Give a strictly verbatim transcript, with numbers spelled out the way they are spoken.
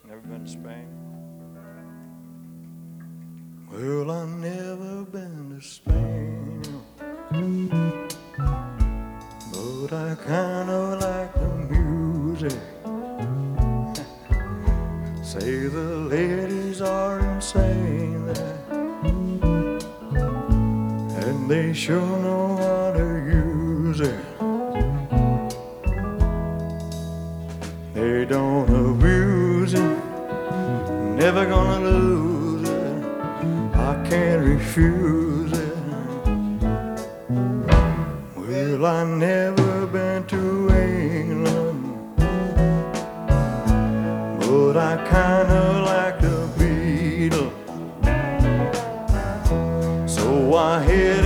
Never been to Spain? Well, I've never been to Spain, but I kind of like the music. Say the ladies are insane there, and they sure know how to use it. They don't abuse it, never gonna lose it. I can't refuse it. Well, I've never been to England, but I kinda like the Beatles. So I head